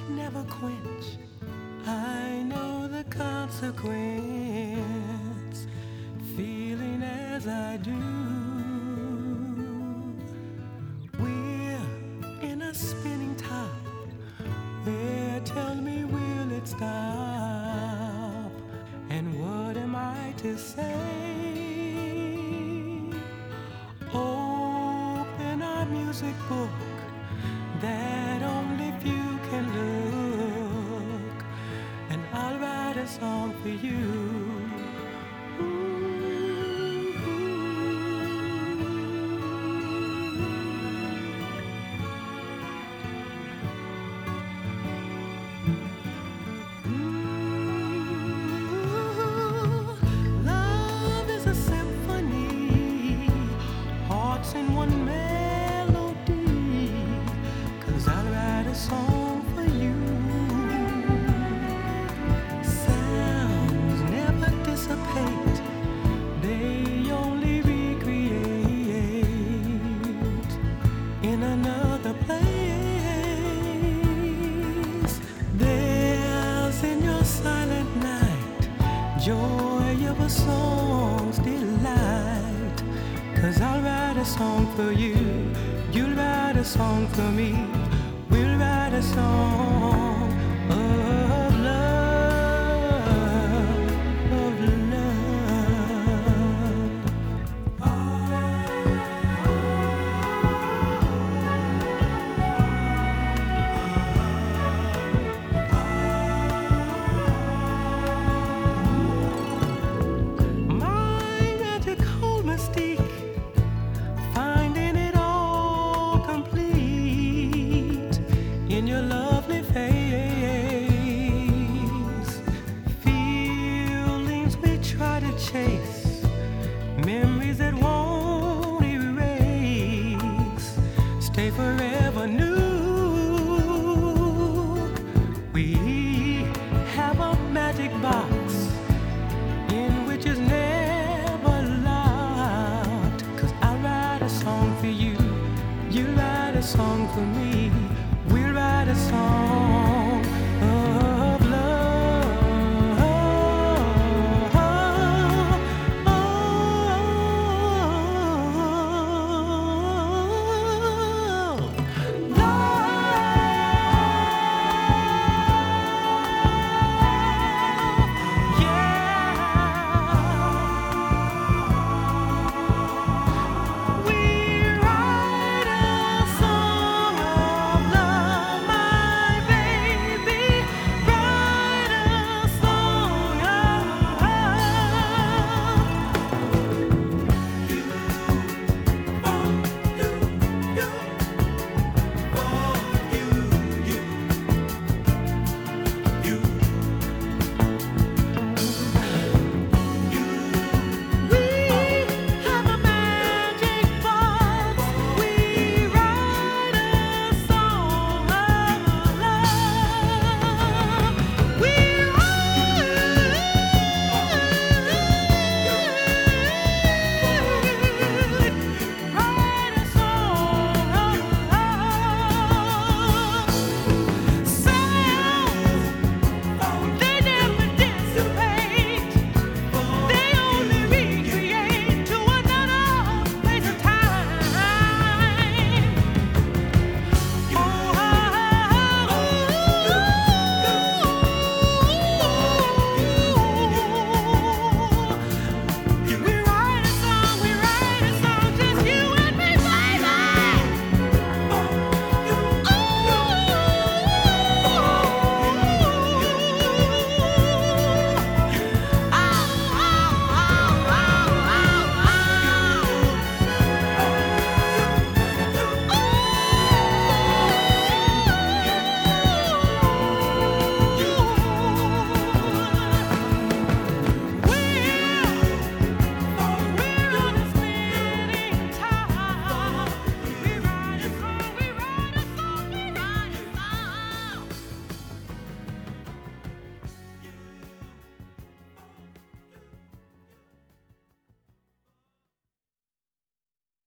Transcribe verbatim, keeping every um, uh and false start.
that never quench. I know the consequence, feeling as I do. We're in a spinning top. Where, tell me, will it stop? And what am I to say? Open our music book that only few can look, and I'll write a song for you. In one melody, 'cause I'll write a song for you. Sounds never dissipate, they only recreate in another place. There's in your silent night joy of a song's delight, 'cause I'll write a song for you, you'll write a song for me, we'll write a song.